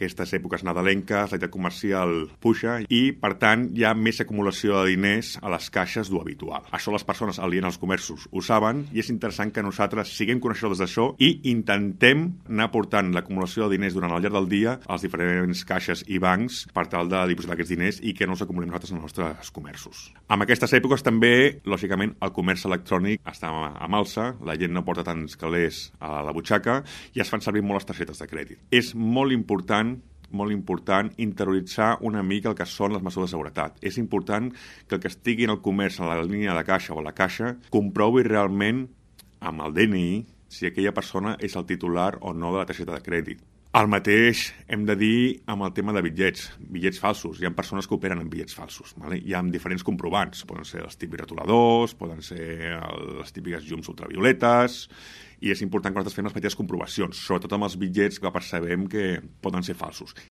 aquestes èpoques nadalenques, l'activitat comercial puja i, per tant, hi ha més acumulació de diners a les caixes d'ho habitual. Això les persones aliens als comerços ho saben i és interessant que nosaltres siguem coneixedors d'això i intentem anar portant l'acumulació de diners durant el llarg del dia als diferents caixes i bancs per tal de dipositar aquests diners i que no els acumulem nosaltres als nostres comerços. En aquestes èpoques també, lògicament, el comerç electrònic està amb alça, la gent no porta tants calés a la butxaca i es fan servir molt les targetes de crèdit. És molt important interioritzar una mica el que són les mesures de seguretat. És important que el que estigui en el comerç, a la línia de caixa o a la caixa, comprovi realment amb el DNI si aquella persona és el titular o no de la targeta de crèdit. El mateix hem de dir amb el tema de bitllets falsos. Hi ha persones que operen amb bitllets falsos. Vale? Hi ha diferents comprovants. Poden ser els típics retoladors, poden ser les típiques llums ultravioletes, i és important que nosaltres fem les petites comprovacions, sobretot amb els bitllets que percebem que poden ser falsos.